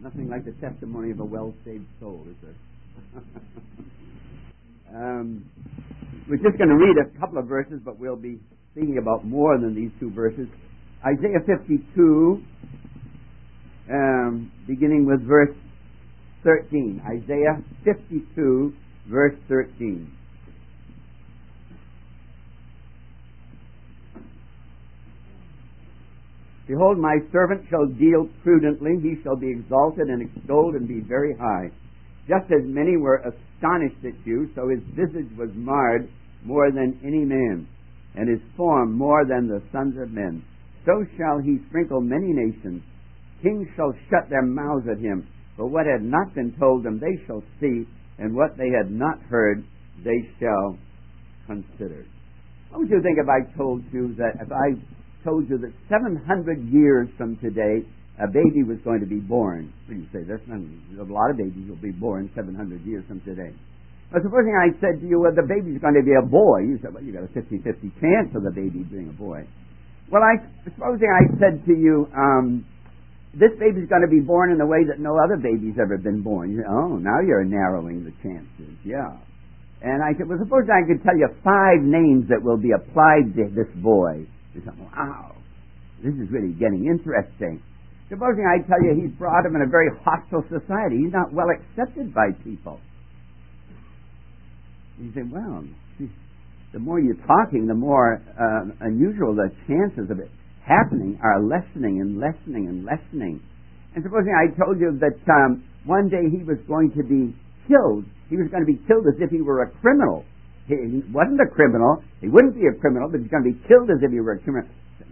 Nothing like the testimony of a well-saved soul, is there? We're just going to read a couple of verses, but we'll be speaking about more than these two verses. Isaiah 52, beginning with verse 13. Isaiah 52, verse 13. Behold, my servant shall deal prudently. He shall be exalted and extolled and be very high. Just as many were astonished at you, so his visage was marred more than any man, and his form more than the sons of men. So shall he sprinkle many nations. Kings shall shut their mouths at him. For what had not been told them they shall see, and what they had not heard they shall consider. What would you think if I told you that 700 years from today, a baby was going to be born? What do you say? A lot of babies will be born 700 years from today. But supposing I said to you, well, the baby's going to be a boy. You said, well, you got a 50-50 chance of the baby being a boy. Well, supposing I said to you, this baby's going to be born in a way that no other baby's ever been born. You say, oh, now you're narrowing the chances. Yeah. And I said, well, suppose I could tell you 5 names that will be applied to this boy. You say, wow, this is really getting interesting. Supposing I tell you he's brought him in a very hostile society. He's not well accepted by people. You say, well, the more you're talking, the more unusual the chances of it happening are lessening and lessening and lessening. And supposing I told you that one day he was going to be killed. He was going to be killed as if he were a criminal. He wasn't a criminal. He wouldn't be a criminal, but he's going to be killed as if he were a criminal.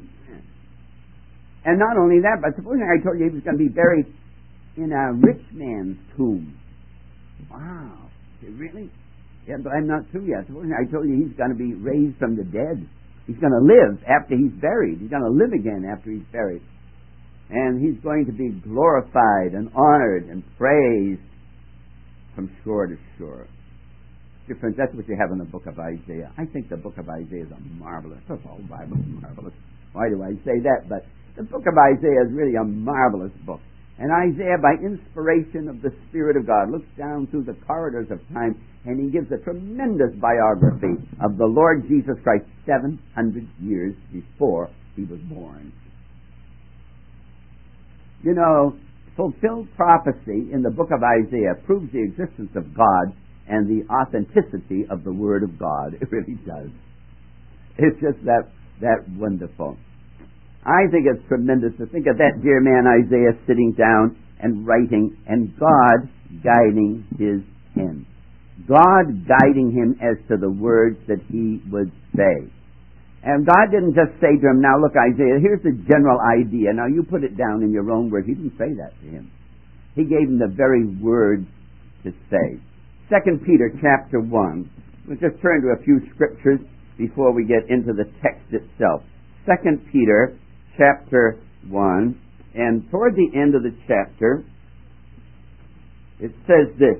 And not only that, but supposing I told you he was going to be buried in a rich man's tomb. Wow. Really? Yeah, but I'm not through yet. Supposing I told you he's going to be raised from the dead. He's going to live after he's buried. He's going to live again after he's buried. And he's going to be glorified and honored and praised from shore to shore. Dear friends, that's what you have in the book of Isaiah. I think the book of Isaiah is a marvelous. The whole Bible is marvelous. Why do I say that? But the book of Isaiah is really a marvelous book. And Isaiah, by inspiration of the Spirit of God, looks down through the corridors of time and he gives a tremendous biography of the Lord Jesus Christ 700 years before he was born. You know, fulfilled prophecy in the book of Isaiah proves the existence of God and the authenticity of the Word of God. It really does. It's just that wonderful. I think it's tremendous to think of that dear man Isaiah sitting down and writing, and God guiding his pen. God guiding him as to the words that he would say. And God didn't just say to him, now look Isaiah, here's the general idea. Now you put it down in your own words. He didn't say that to him. He gave him the very words to say. 2 Peter chapter 1. We'll just turn to a few scriptures before we get into the text itself. 2 Peter chapter 1, and toward the end of the chapter, it says this.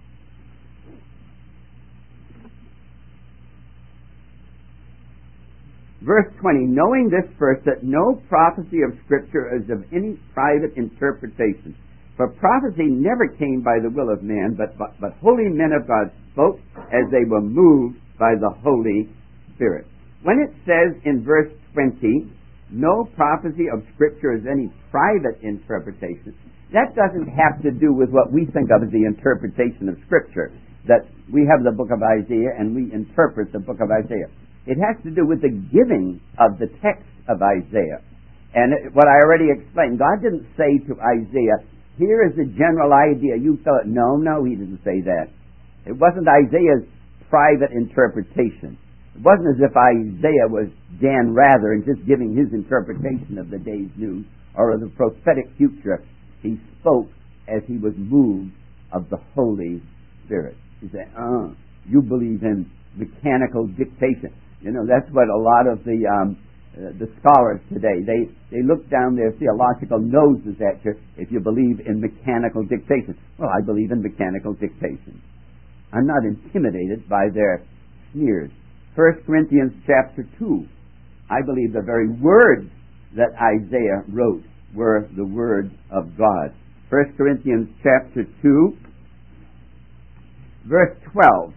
Verse 20, knowing this first, that no prophecy of Scripture is of any private interpretation. For prophecy never came by the will of man, but holy men of God spoke as they were moved by the Holy Spirit. When it says in verse 20, no prophecy of Scripture is any private interpretation, that doesn't have to do with what we think of as the interpretation of Scripture, that we have the book of Isaiah and we interpret the book of Isaiah. It has to do with the giving of the text of Isaiah. And what I already explained, God didn't say to Isaiah, here is the general idea. You thought, no, he didn't say that. It wasn't Isaiah's private interpretation. It wasn't as if Isaiah was Dan Rather and just giving his interpretation of the day's news or of the prophetic future. He spoke as he was moved of the Holy Spirit. He said, you believe in mechanical dictation. You know, that's what a lot of the scholars today, they look down their theological noses at you if you believe in mechanical dictation. Well, I believe in mechanical dictation. I'm not intimidated by their sneers. 1 Corinthians chapter 2, I believe the very words that Isaiah wrote were the words of God. 1 Corinthians chapter 2, verse 12.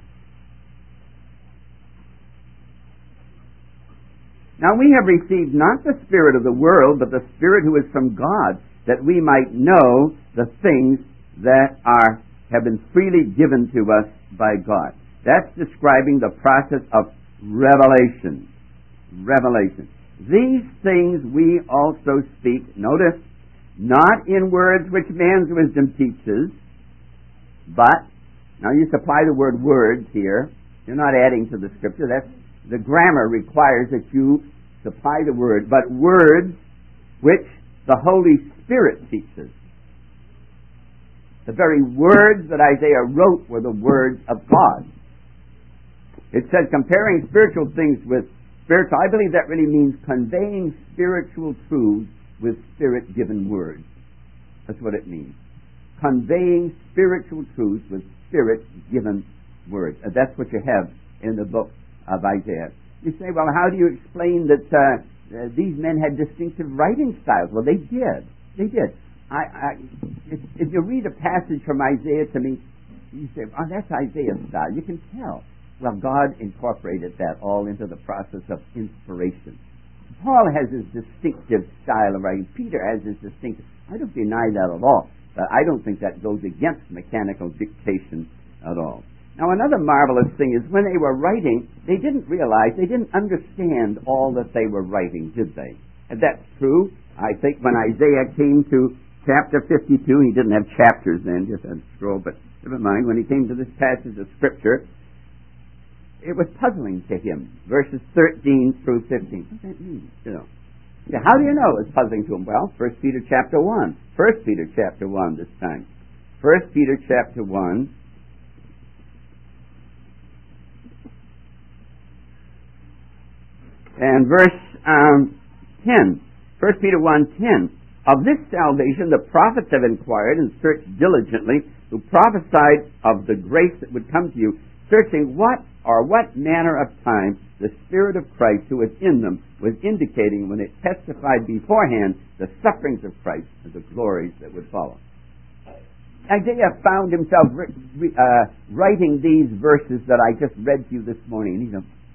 Now we have received not the spirit of the world, but the Spirit who is from God, that we might know the things that have been freely given to us by God. That's describing the process of revelation. Revelation. These things we also speak, notice, not in words which man's wisdom teaches, but, now you supply the word words here. You're not adding to the Scripture. The grammar requires that you supply the word, but words which the Holy Spirit teaches. The very words that Isaiah wrote were the words of God. It said comparing spiritual things with spiritual. I believe that really means conveying spiritual truths with Spirit-given words. That's what it means. Conveying spiritual truths with Spirit-given words. That's what you have in the book of Isaiah. You say, well, how do you explain that these men had distinctive writing styles? Well, they did. They did. If you read a passage from Isaiah to me, you say, oh, that's Isaiah's style. You can tell. Well, God incorporated that all into the process of inspiration. Paul has his distinctive style of writing. Peter has his distinctive. I don't deny that at all. But I don't think that goes against mechanical dictation at all. Now, another marvelous thing is when they were writing, they didn't realize, they didn't understand all that they were writing, did they? And that's true. I think when Isaiah came to chapter 52, he didn't have chapters then, just had a scroll, but never mind. When he came to this passage of Scripture, it was puzzling to him, verses 13 through 15. What does that mean? Yeah, how do you know it was puzzling to him? Well, 1 Peter chapter 1. 1 Peter chapter 1 this time. 1 Peter chapter 1. And verse 10. 1 Peter 1:10. Of this salvation the prophets have inquired and searched diligently, who prophesied of the grace that would come to you, searching what manner of time the Spirit of Christ who was in them was indicating when it testified beforehand the sufferings of Christ and the glories that would follow. Isaiah found himself writing these verses that I just read to you this morning.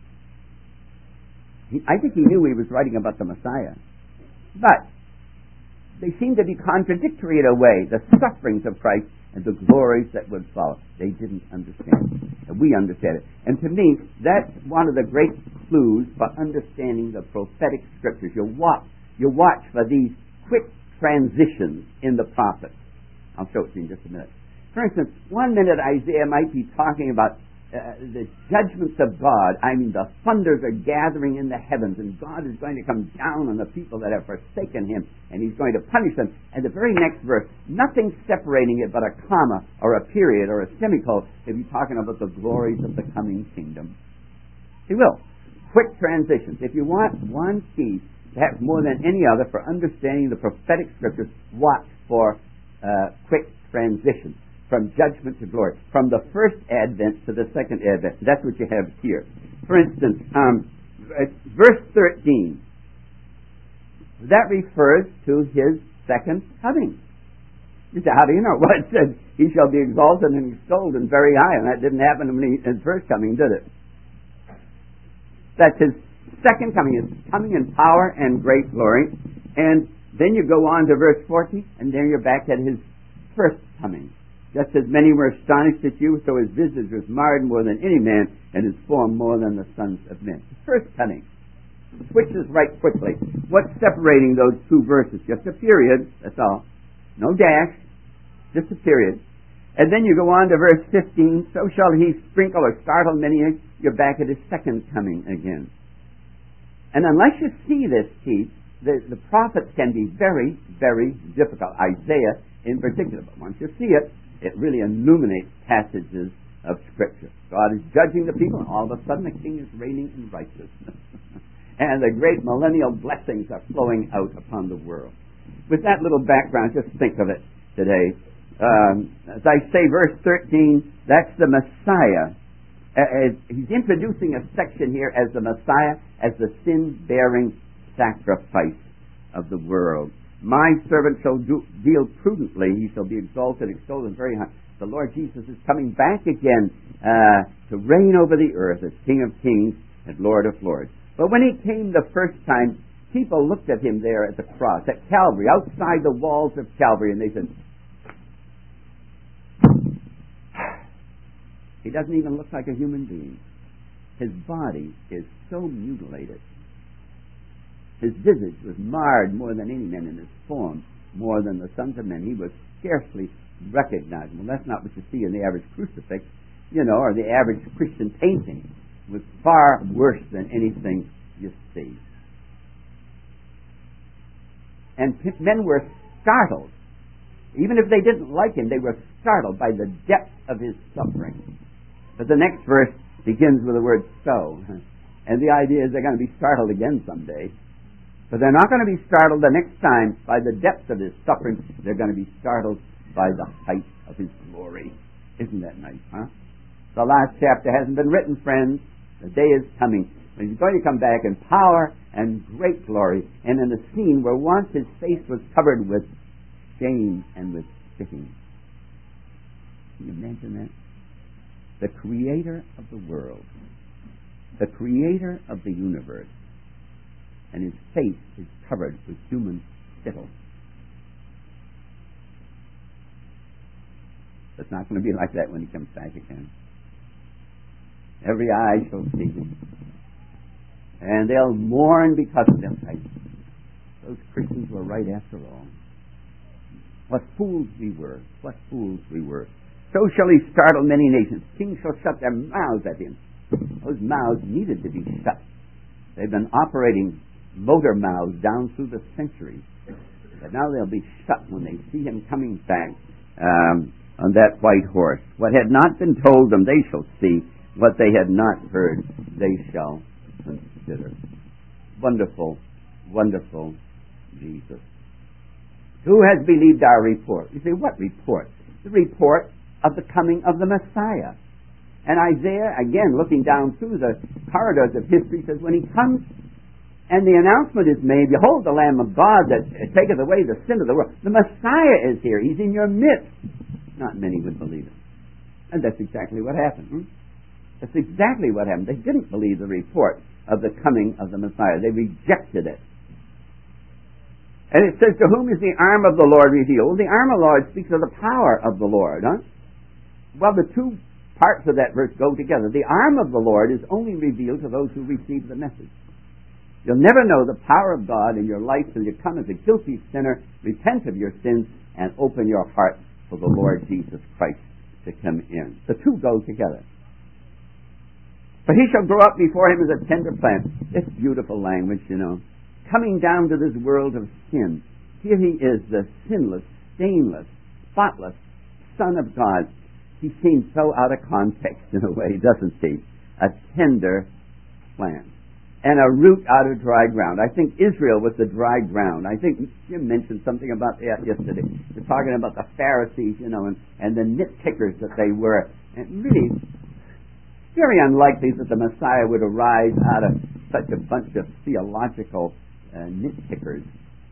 I think he knew he was writing about the Messiah. But they seem to be contradictory in a way, the sufferings of Christ and the glories that would follow. They didn't understand it. And we understand it. And to me, that's one of the great clues for understanding the prophetic Scriptures. You watch for these quick transitions in the prophets. I'll show it to you in just a minute. For instance, one minute Isaiah might be talking about the judgments of God. I mean, the thunders are gathering in the heavens, and God is going to come down on the people that have forsaken Him, and He's going to punish them. And the very next verse, nothing separating it but a comma or a period or a semicolon, if you're talking about the glories of the coming kingdom. He will. Quick transitions. If you want one key, perhaps more than any other, for understanding the prophetic Scriptures, watch for quick transitions. From judgment to glory, from the first advent to the second advent. That's what you have here. For instance, verse 13, that refers to His second coming. You say, how do you know? Well, it said, He shall be exalted and extolled and very high, and that didn't happen when His first coming, did it? That's His second coming, His coming in power and great glory. And then you go on to verse 14, and there you're back at His first coming. Just as many were astonished at you, so His visage was marred more than any man, and His form more than the sons of men. His first coming. Switches right quickly. What's separating those two verses? Just a period, that's all. No dash, just a period. And then you go on to verse 15, so shall He sprinkle or startle many, you're back at His second coming again. And unless you see this, Keith, the prophets can be very, very difficult. Isaiah in particular. But once you see it, it really illuminates passages of Scripture. God is judging the people, and all of a sudden the king is reigning in righteousness. And the great millennial blessings are flowing out upon the world. With that little background, just think of it today. As I say, verse 13, that's the Messiah. He's introducing a section here as the Messiah, as the sin-bearing sacrifice of the world. My servant shall deal prudently. He shall be exalted, extolled, and very high. The Lord Jesus is coming back again to reign over the earth as King of kings and Lord of lords. But when he came the first time, people looked at him there at the cross, at Calvary, outside the walls of Calvary, and they said, he doesn't even look like a human being. His body is so mutilated. His visage was marred more than any man, in his form more than the sons of men. He was scarcely recognizable. That's not what you see in the average crucifix, or the average Christian painting. It was far worse than anything you see. And men were startled. Even if they didn't like him, they were startled by the depth of his suffering. But the next verse begins with the word so. And the idea is they're going to be startled again someday. But they're not going to be startled the next time by the depth of his suffering. They're going to be startled by the height of his glory. Isn't that nice, huh? The last chapter hasn't been written, friends. The day is coming when he's going to come back in power and great glory, and in a scene where once his face was covered with shame and with spitting. Can you imagine that? The creator of the world, the creator of the universe, and his face is covered with human spittle. It's not going to be like that when he comes back again. Every eye shall see him. And they'll mourn because of them. Those Christians were right after all. What fools we were. What fools we were. So shall he startle many nations. Kings shall shut their mouths at him. Those mouths needed to be shut. They've been operating motor mouths down through the centuries. But now they'll be shut when they see him coming back on that white horse. What had not been told them, they shall see. What they had not heard, they shall consider. Wonderful, wonderful Jesus. Who has believed our report? You say, what report? The report of the coming of the Messiah. And Isaiah, again, looking down through the corridors of history, says, when he comes and the announcement is made, behold the Lamb of God that taketh away the sin of the world. The Messiah is here. He's in your midst. Not many would believe it. And that's exactly what happened. That's exactly what happened. They didn't believe the report of the coming of the Messiah. They rejected it. And it says, to whom is the arm of the Lord revealed? The arm of the Lord speaks of the power of the Lord. Well, the two parts of that verse go together. The arm of the Lord is only revealed to those who receive the message. You'll never know the power of God in your life till you come as a guilty sinner, repent of your sins, and open your heart for the Lord Jesus Christ to come in. The two go together. For he shall grow up before him as a tender plant. It's beautiful language, Coming down to this world of sin. Here he is, the sinless, stainless, spotless Son of God. He seems so out of context in a way, doesn't he? A tender plant. And a root out of dry ground. I think Israel was the dry ground. I think Jim mentioned something about that yesterday. We're talking about the Pharisees, and the nitpickers that they were. And really, very unlikely that the Messiah would arise out of such a bunch of theological nitpickers.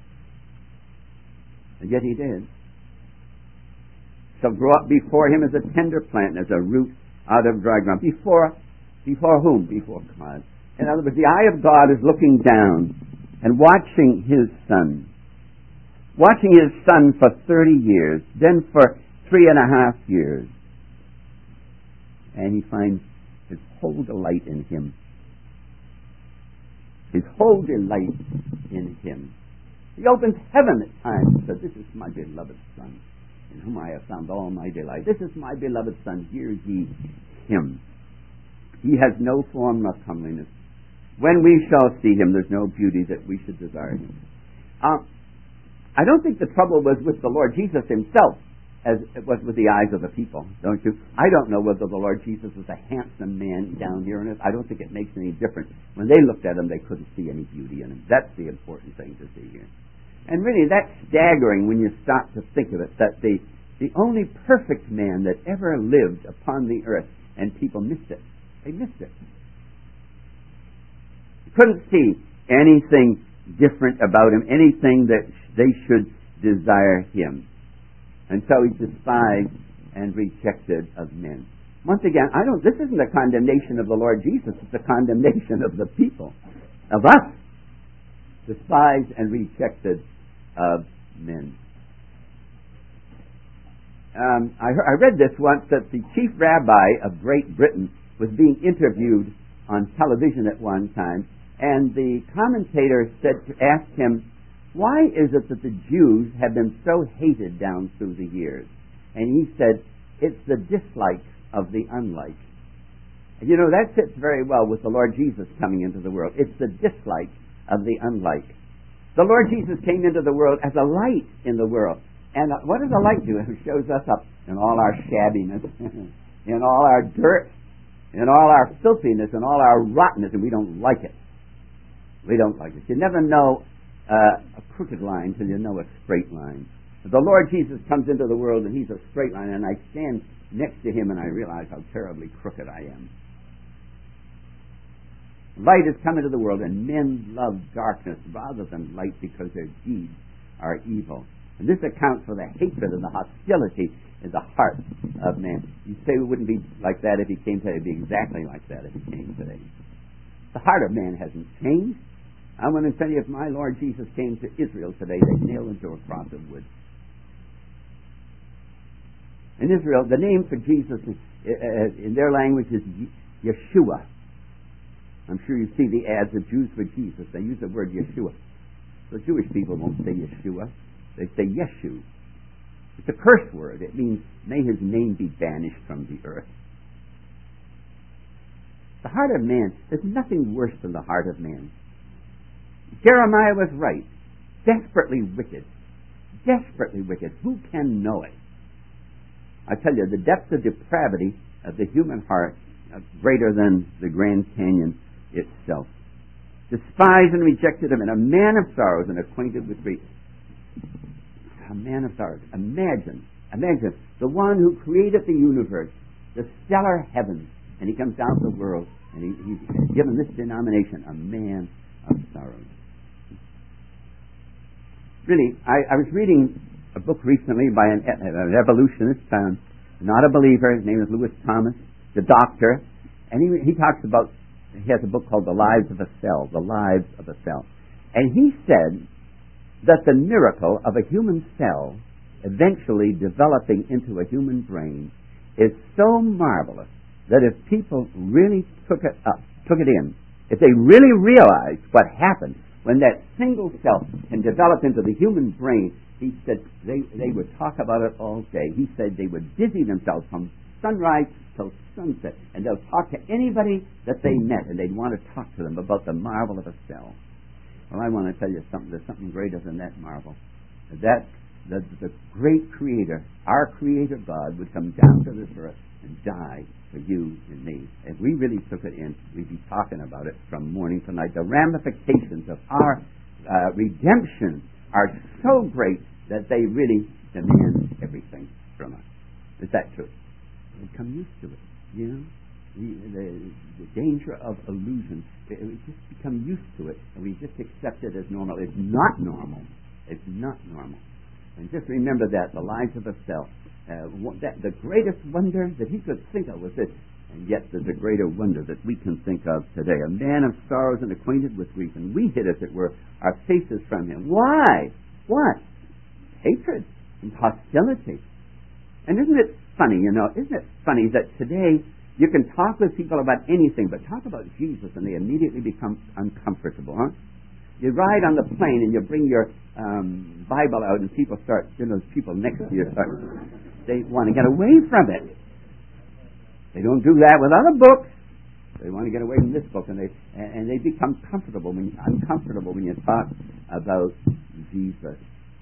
And yet he did. Shall grow up before him as a tender plant, as a root out of dry ground. Before whom? Before God. In other words, the eye of God is looking down and watching his Son. Watching his Son for 30 years, then for 3.5 years. And he finds his whole delight in him. His whole delight in him. He opens heaven at times and says, this is my beloved Son, in whom I have found all my delight. This is my beloved Son, hear ye him. He has no form nor comeliness. When we shall see him, there's no beauty that we should desire him. I don't think the trouble was with the Lord Jesus himself as it was with the eyes of the people, don't you? I don't know whether the Lord Jesus was a handsome man down here on earth. I don't think it makes any difference. When they looked at him, they couldn't see any beauty in him. That's the important thing to see here. And really, that's staggering when you stop to think of it, that the only perfect man that ever lived upon the earth, and people missed it. They missed it. You couldn't see anything different about him, anything that they should desire him. And so he's despised and rejected of men. Once again, this isn't a condemnation of the Lord Jesus, it's a condemnation of the people, of us, despised and rejected of men. I read this once, that the chief rabbi of Great Britain was being interviewed on television at one time, and the commentator asked him, why is it that the Jews have been so hated down through the years? And he said, it's the dislike of the unlike. And that fits very well with the Lord Jesus coming into the world. It's the dislike of the unlike. The Lord Jesus came into the world as a light in the world. And what does a light do? It shows us up in all our shabbiness, in all our dirt, in all our filthiness, in all our rottenness, and we don't like it. We don't like it. You never know a crooked line till you know a straight line. The Lord Jesus comes into the world and he's a straight line, and I stand next to him and I realize how terribly crooked I am. Light has come into the world, and men love darkness rather than light because their deeds are evil. And this accounts for the hatred and the hostility in the heart of man. You say it wouldn't be like that if he came today. It would be exactly like that if he came today. The heart of man hasn't changed. I want to tell you, if my Lord Jesus came to Israel today, they'd nail him to a cross of wood. In Israel, the name for Jesus in their language is Yeshua. I'm sure you see the ads of Jews for Jesus. They use the word Yeshua. The Jewish people won't say Yeshua. They say Yeshu. It's a curse word. It means, may his name be banished from the earth. The heart of man, there's nothing worse than the heart of man. Jeremiah was right. Desperately wicked. Desperately wicked. Who can know it? I tell you, the depth of depravity of the human heart is greater than the Grand Canyon itself. Despised and rejected of men, a man of sorrows and acquainted with grief. A man of sorrows. Imagine the one who created the universe, the stellar heavens, and he comes down to the world, and he's given this denomination, a man of sorrows. Really, I was reading a book recently by an evolutionist, not a believer. His name is Lewis Thomas, the doctor, and he talks about, he has a book called The Lives of a Cell, The Lives of a Cell. And he said that the miracle of a human cell eventually developing into a human brain is so marvelous that if people really took it in, if they really realized what happened when that single cell can develop into the human brain, he said they would talk about it all day. He said they would busy themselves from sunrise till sunset, and they'll talk to anybody that they met, and they'd want to talk to them about the marvel of a cell. Well, I want to tell you something. There's something greater than that marvel. That the great Creator, our Creator God, would come down to this earth and die for you and me. If we really took it in, we'd be talking about it from morning to night. The ramifications of our redemption are so great that they really demand everything from us. Is that true? We become used to it, you know? The danger of illusion. We just become used to it, and we just accept it as normal. It's not normal. It's not normal. And just remember that, the lives of a cell. The greatest wonder that he could think of was this, and yet there's a greater wonder that we can think of today. A man of sorrows and acquainted with grief, and we hid, as it were, our faces from him. Why? What? Hatred and hostility. And isn't it funny, isn't it funny that today you can talk with people about anything, but talk about Jesus and they immediately become uncomfortable, huh? You ride on the plane and you bring your Bible out and people start, people next to you they want to get away from it. They don't do that with other books. They want to get away from this book, and they become uncomfortable when you talk about Jesus.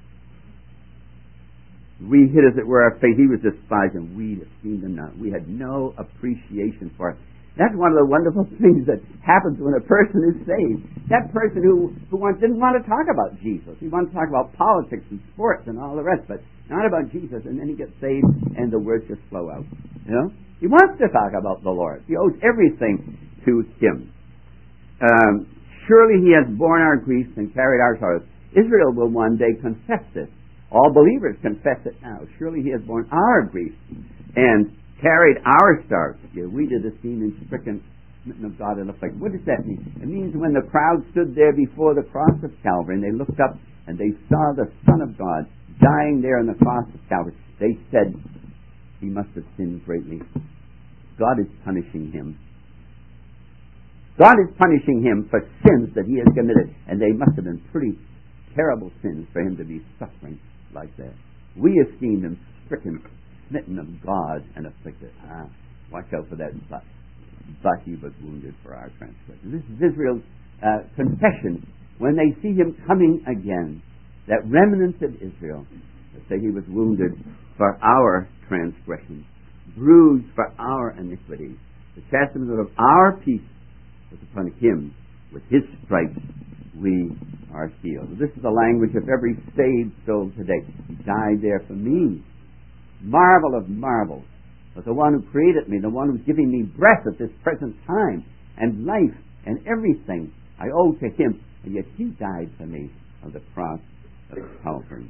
We hid, as it were, our faith. He was despised, and we esteemed him not. We had no appreciation for it. That's one of the wonderful things that happens when a person is saved. That person who once didn't want to talk about Jesus. He wanted to talk about politics and sports and all the rest, but not about Jesus. And then he gets saved, and the words just flow out. He wants to talk about the Lord. He owes everything to him. Surely he has borne our griefs and carried our sorrows. Israel will one day confess this. All believers confess it now. Surely he has borne our griefs and carried our sorrows. We did esteem him stricken, smitten of God, and afflicted. What does that mean? It means when the crowd stood there before the cross of Calvary and they looked up and they saw the Son of God dying there on the cross of Calvary, they said, he must have sinned greatly. God is punishing him. God is punishing him for sins that he has committed, and they must have been pretty terrible sins for him to be suffering like that. We esteem him stricken, smitten of God, and afflicted. Watch out for that but. But he was wounded for our transgressions. This is Israel's confession when they see him coming again. That remnant of Israel, they say he was wounded for our transgressions, bruised for our iniquities. The chastisement of our peace was upon him. With his stripes we are healed. This is the language of every saved soul today. He died there for me. Marvel of marvels. But the one who created me, the one who's giving me breath at this present time, and life, and everything, I owe to him. And yet he died for me on the cross of Calvary.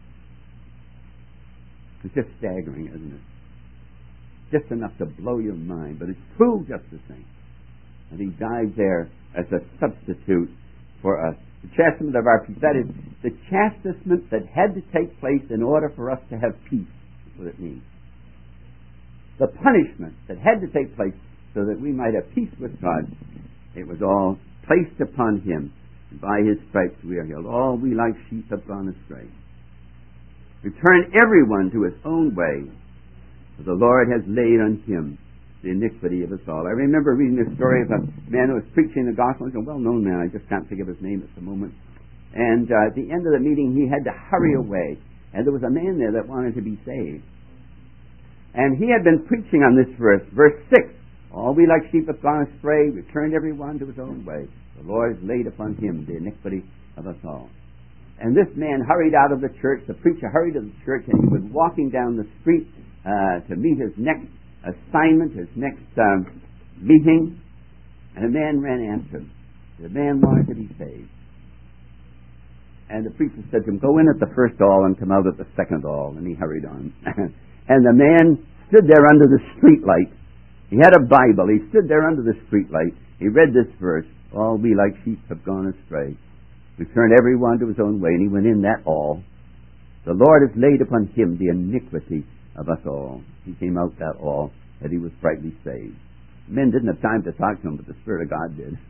It's just staggering, isn't it? Just enough to blow your mind, but it's true just the same. And he died there as a substitute for us. The chastisement of our peace, that is, the chastisement that had to take place in order for us to have peace, is what it means. The punishment that had to take place so that we might have peace with God, it was all placed upon him. And by his stripes we are healed. All we like sheep have gone astray. Return everyone to his own way, for the Lord has laid on him the iniquity of us all. I remember reading this story of a man who was preaching the gospel. He's a well-known man. I just can't think of his name at the moment. And at the end of the meeting, he had to hurry away. And there was a man there that wanted to be saved. And he had been preaching on this verse 6. All we like sheep have gone astray, returned everyone to his own way. The Lord has laid upon him the iniquity of us all. And this man hurried out of the church. The preacher hurried to the church, and he was walking down the street to meet his next assignment, his next meeting. And a man ran after him. The man wanted to be saved. And the preacher said to him, go in at the first all and come out at the second all. And he hurried on. And the man stood there under the street light. He had a Bible. He stood there under the street light. He read this verse, all we like sheep have gone astray. Return everyone to his own way. And he went in that all. The Lord has laid upon him the iniquity of us all. He came out that all, that he was brightly saved. Men didn't have time to talk to him, but the Spirit of God did.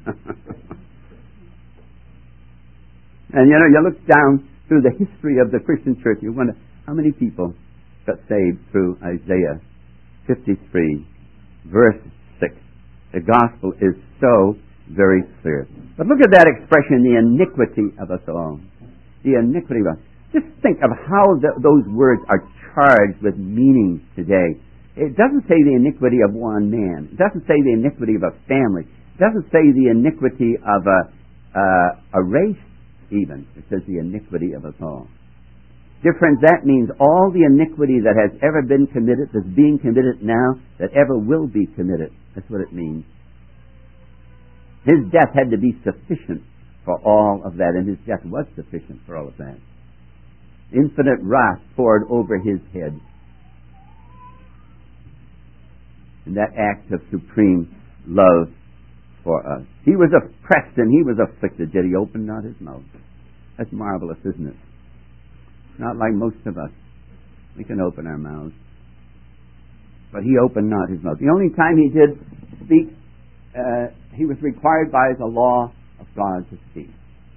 And you look down through the history of the Christian church, you wonder how many people got saved through Isaiah 53, verse 6. The gospel is so very clear. But look at that expression, the iniquity of us all. The iniquity of us. Just think of how those words are charged with meaning today. It doesn't say the iniquity of one man. It doesn't say the iniquity of a family. It doesn't say the iniquity of a race even. It says the iniquity of us all. Dear friends, that means all the iniquity that has ever been committed, that's being committed now, that ever will be committed. That's what it means. His death had to be sufficient for all of that, and his death was sufficient for all of that. Infinite wrath poured over his head. In that act of supreme love for us. He was oppressed and he was afflicted, yet he opened not his mouth. That's marvelous, isn't it? Not like most of us. We can open our mouths. But he opened not his mouth. The only time he did speak, he was required by the law of God to speak.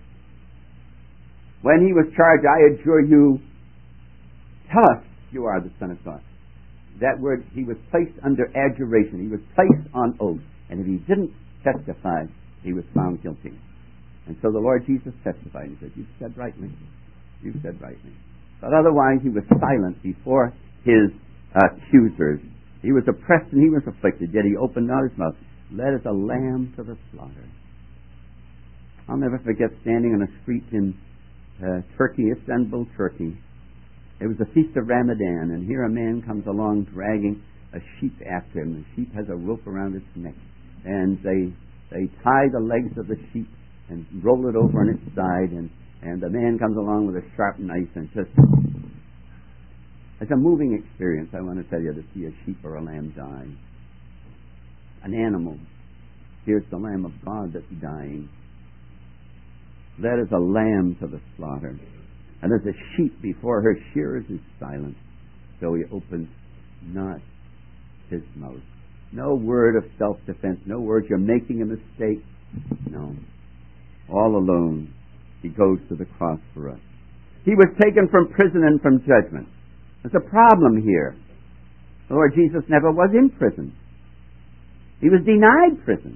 When he was charged, I adjure you, tell us you are the Son of God. That word, he was placed under adjuration. He was placed on oath. And if he didn't testify, he was found guilty. And so the Lord Jesus testified. He said, you've said rightly. You've said rightly. But otherwise, he was silent before his accusers. He was oppressed and he was afflicted, yet he opened not his mouth. Led as a lamb to the slaughter. I'll never forget standing on a street in Turkey, Istanbul, Turkey. It was the Feast of Ramadan, and here a man comes along dragging a sheep after him. The sheep has a rope around its neck, and they tie the legs of the sheep, and roll it over on its side, and the man comes along with a sharp knife and just... It's a moving experience, I want to tell you, to see a sheep or a lamb die. An animal. Here's the Lamb of God that's dying. That is a lamb to the slaughter. And as a sheep before her shearers is silent, so he opens not his mouth. No word of self-defense, no word, you're making a mistake. No. All alone, he goes to the cross for us. He was taken from prison and from judgment. There's a problem here. The Lord Jesus never was in prison. He was denied prison.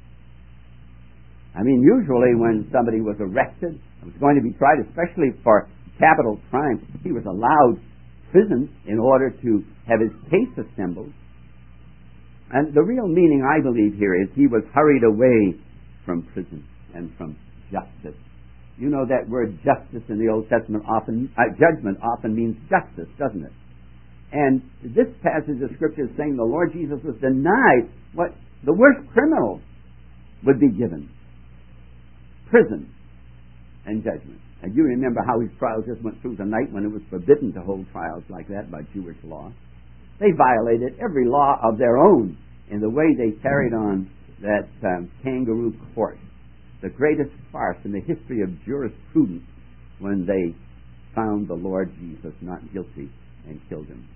I mean, usually when somebody was arrested and was going to be tried, especially for capital crime, he was allowed prison in order to have his case assembled. And the real meaning, I believe, here is he was hurried away from prison and from justice. You know that word justice in the Old Testament often, judgment often means justice, doesn't it? And this passage of Scripture is saying the Lord Jesus was denied what the worst criminals would be given. Prison and judgment. And you remember how his trial just went through the night when it was forbidden to hold trials like that by Jewish law. They violated every law of their own in the way they carried on that kangaroo court, the greatest farce in the history of jurisprudence, when they found the Lord Jesus not guilty and killed him.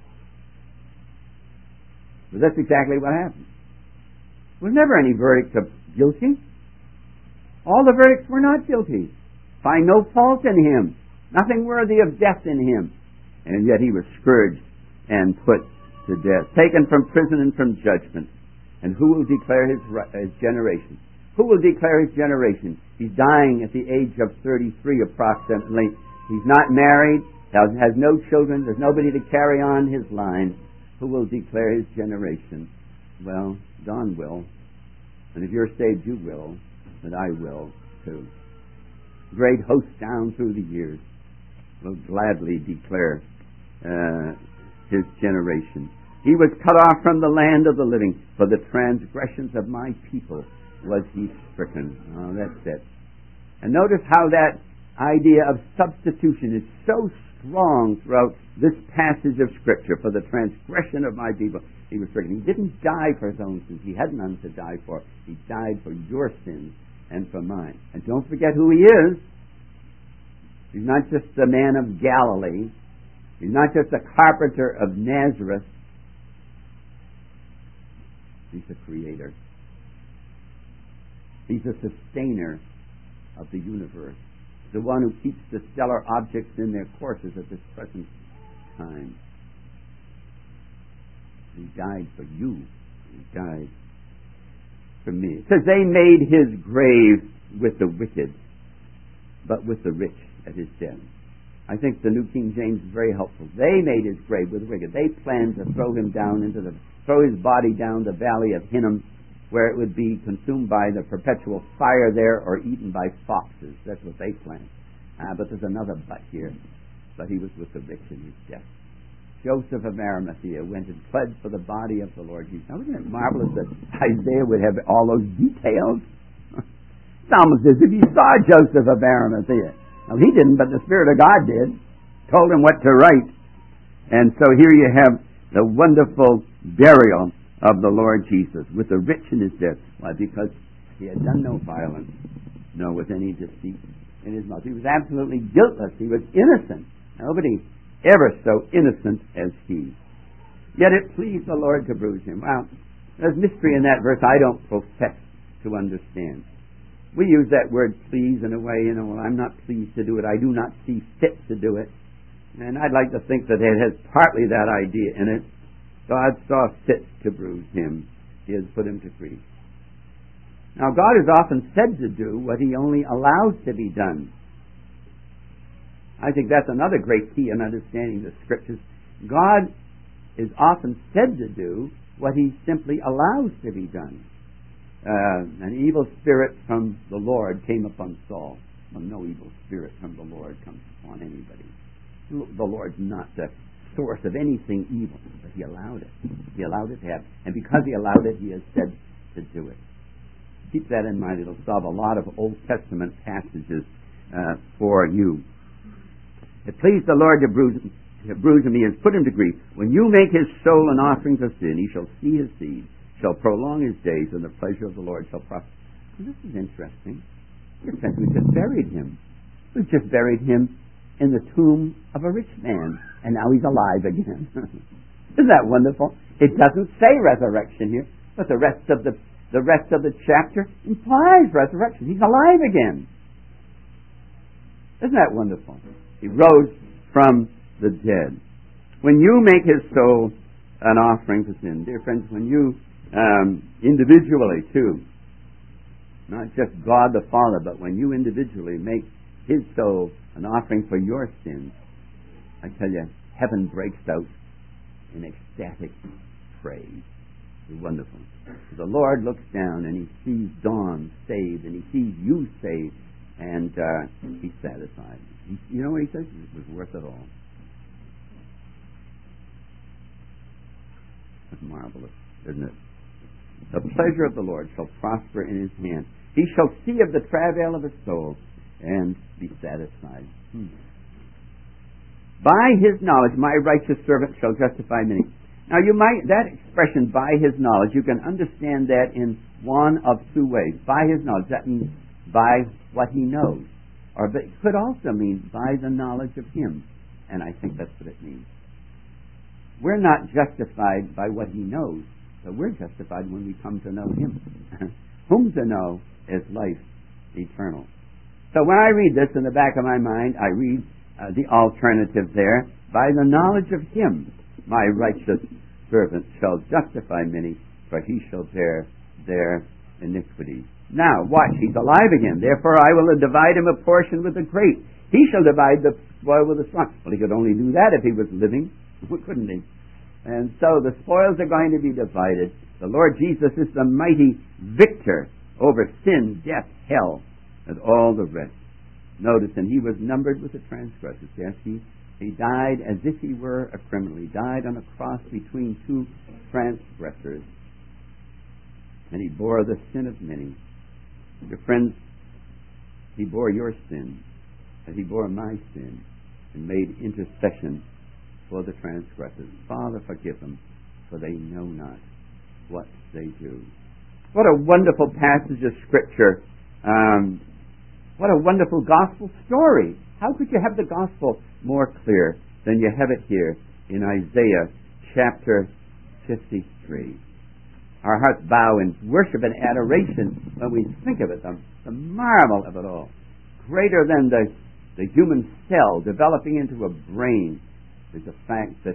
But that's exactly what happened. There was never any verdict of guilty. All the verdicts were not guilty. Find no fault in him. Nothing worthy of death in him. And yet he was scourged and put to death, taken from prison and from judgment. And who will declare his generation? Who will declare his generation? He's dying at the age of 33 approximately. He's not married, has no children, there's nobody to carry on his line. Who will declare his generation? Well, Don will. And if you're saved, you will. And I will, too. Great hosts down through the years will gladly declare his generation. He was cut off from the land of the living. For the transgressions of my people was he stricken. Oh, that's it. And notice how that idea of substitution is so strong throughout this passage of Scripture. For the transgression of my people, he was stricken. He didn't die for his own sins. He had none to die for. He died for your sins and for mine. And don't forget who he is. He's not just the man of Galilee. He's not just a carpenter of Nazareth. He's the creator. He's the sustainer of the universe. The one who keeps the stellar objects in their courses at this present time. He died for you. He died for me. It says they made his grave with the wicked, but with the rich at his death. I think the New King James is very helpful. They made his grave with the wicked. They planned to throw him down throw his body down the valley of Hinnom, where it would be consumed by the perpetual fire there or eaten by foxes. That's what they planned. But there's another but here. But he was with the rich in his death. Joseph of Arimathea went and pled for the body of the Lord Jesus. Now, isn't it marvelous that Isaiah would have all those details? It's almost as if he saw Joseph of Arimathea. Now, he didn't, but the Spirit of God did. Told him what to write. And so here you have the wonderful burial of the Lord Jesus with the rich in his death. Why? Because he had done no violence, no with any deceit in his mouth. He was absolutely guiltless. He was innocent. Nobody ever so innocent as he. Yet it pleased the Lord to bruise him. Well, there's mystery in that verse I don't profess to understand. We use that word please in a way, well, I'm not pleased to do it. I do not see fit to do it. And I'd like to think that it has partly that idea in it. God saw fit to bruise him. He has put him to grief. Now, God is often said to do what he only allows to be done. I think that's another great key in understanding the Scriptures. God is often said to do what he simply allows to be done. An evil spirit from the Lord came upon Saul. Well, no evil spirit from the Lord comes upon anybody. The Lord's not the source of anything evil, but he allowed it. He allowed it to happen. And because he allowed it, he has said to do it. Keep that in mind. It'll solve a lot of Old Testament passages for you. It pleased the Lord to bruise him, he has put him to grief. When you make his soul an offering for sin, he shall see his seed, shall prolong his days, and the pleasure of the Lord shall prosper. Well, this is interesting. Your friends, we just buried him. We've just buried him in the tomb of a rich man, and now he's alive again. Isn't that wonderful? It doesn't say resurrection here, but the rest of the chapter implies resurrection. He's alive again. Isn't that wonderful? He rose from the dead. When you make his soul an offering for sin, dear friends, when you individually too, not just God the Father, but when you individually make his soul an offering for your sins, I tell you, heaven breaks out in ecstatic praise. It's wonderful. The Lord looks down and he sees Dawn saved, and he sees you saved, and he's satisfied. You know what he says? It was worth it all. That's marvelous, isn't it? The pleasure of the Lord shall prosper in his hand. He shall see of the travail of his soul and be satisfied. By his knowledge, my righteous servant shall justify many. Now, that expression, by his knowledge, you can understand that in one of two ways. By his knowledge, that means by what he knows. Or it could also mean by the knowledge of him. And I think that's what it means. We're not justified by what he knows, but we're justified when we come to know him. Whom to know is life eternal. So when I read this in the back of my mind, I read the alternative there. By the knowledge of him, my righteous servant shall justify many, for he shall bear their iniquities. Now, watch, he's alive again. Therefore I will divide him a portion with the great. He shall divide the spoil with the strong. Well, he could only do that if he was living, couldn't he? And so the spoils are going to be divided. The Lord Jesus is the mighty victor over sin, death, hell, and all the rest. Notice, and he was numbered with the transgressors. Yes, he died as if he were a criminal. He died on a cross between two transgressors. And he bore the sin of many. Your friends, he bore your sin, and he bore my sin, and made intercession for the transgressors. Father, forgive them, for they know not what they do. What a wonderful passage of Scripture. What a wonderful gospel story. How could you have the gospel more clear than you have it here in Isaiah chapter 53? Our hearts bow in worship and adoration when we think of it, the marvel of it all. Greater than the human cell developing into a brain is the fact that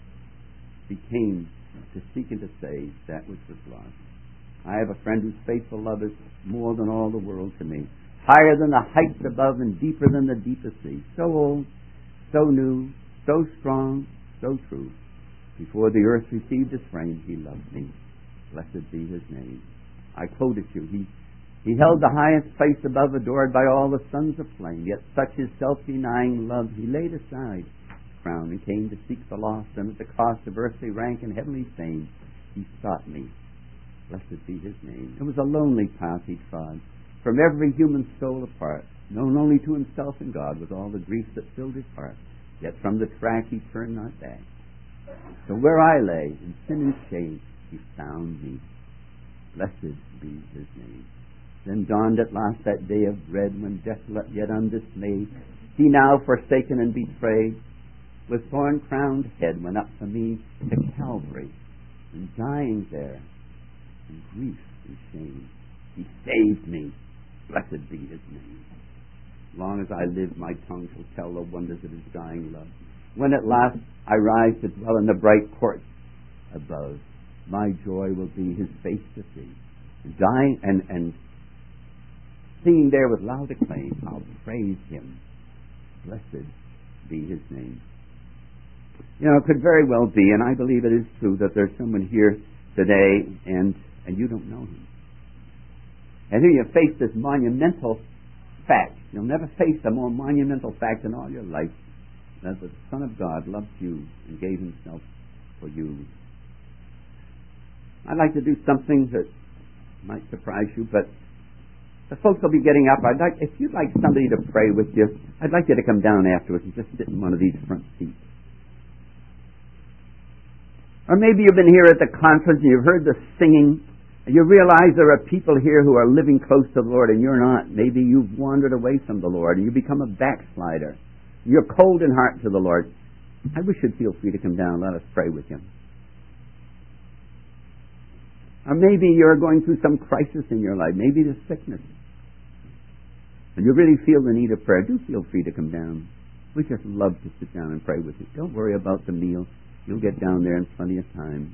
he came to seek and to save that which was lost. I have a friend whose faithful love is more than all the world to me, higher than the heights above and deeper than the deepest sea. So old, so new, so strong, so true. Before the earth received its frame, he loved me. Blessed be his name. I quoted you. He held the highest place above, adored by all the sons of flame. Yet such his self-denying love he laid aside, crown, and came to seek the lost. And at the cost of earthly rank and heavenly fame, he sought me. Blessed be his name. It was a lonely path he trod, from every human soul apart, known only to himself and God, with all the grief that filled his heart. Yet from the track he turned not back. So where I lay in sin and shame, he found me. Blessed be his name. Then dawned at last that day of dread, when desolate yet undismayed, he now forsaken and betrayed, with thorn-crowned head went up for me to Calvary, and dying there in grief and shame, he saved me. Blessed be his name. As long as I live, my tongue shall tell the wonders of his dying love. When at last I rise to dwell in the bright courts above, my joy will be his face to see. Dying and singing there with loud acclaim, I'll praise him. Blessed be his name. You know, it could very well be, and I believe it is true, that there's someone here today and you don't know him. And here you face this monumental fact. You'll never face a more monumental fact in all your life, that the Son of God loved you and gave himself for you. I'd like to do something that Might surprise you, but the folks will be getting up. If you'd like somebody to pray with you, I'd like you to come down afterwards and just sit in one of these front seats. Or maybe you've been here at the conference and you've heard the singing, and you realize there are people here who are living close to the Lord and you're not. Maybe you've wandered away from the Lord and you become a backslider. You're cold in heart to the Lord. I wish you'd feel free to come down and let us pray with you. Or maybe you're going through some crisis in your life. Maybe there's sickness. And you really feel the need of prayer. Do feel free to come down. We just love to sit down and pray with you. Don't worry about the meal. You'll get down there in plenty of time.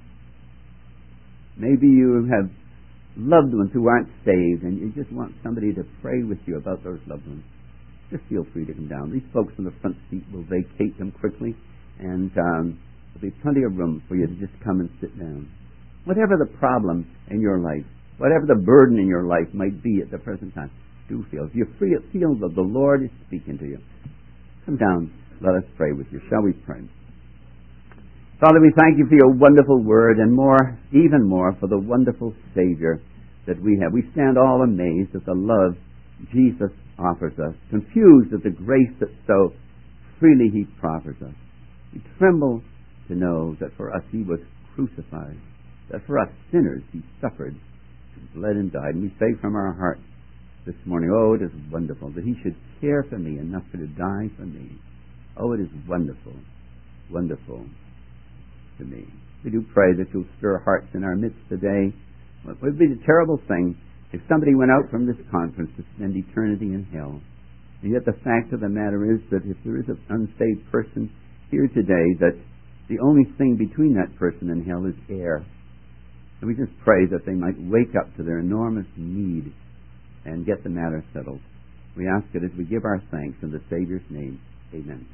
Maybe you have loved ones who aren't saved and you just want somebody to pray with you about those loved ones. Just feel free to come down. These folks in the front seat will vacate them quickly, and there'll be plenty of room for you to just come and sit down. Whatever the problem in your life, whatever the burden in your life might be at the present time, do feel. If you feel that the Lord is speaking to you, come down, let us pray with you. Shall we pray? Father, we thank you for your wonderful word, and more, even more, for the wonderful Savior that we have. We stand all amazed at the love Jesus offers us, confused at the grace that so freely he proffers us. We tremble to know that for us he was crucified, that for us sinners he suffered, bled and died. And we say from our hearts this morning, oh, it is wonderful that he should care for me enough to die for me. Oh, it is wonderful, wonderful to me. We do pray that you'll stir hearts in our midst today. It would be a terrible thing if somebody went out from this conference to spend eternity in hell. And yet the fact of the matter is that if there is an unsaved person here today, that the only thing between that person and hell is air. And we just pray that they might wake up to their enormous need and get the matter settled. We ask it as we give our thanks in the Savior's name. Amen.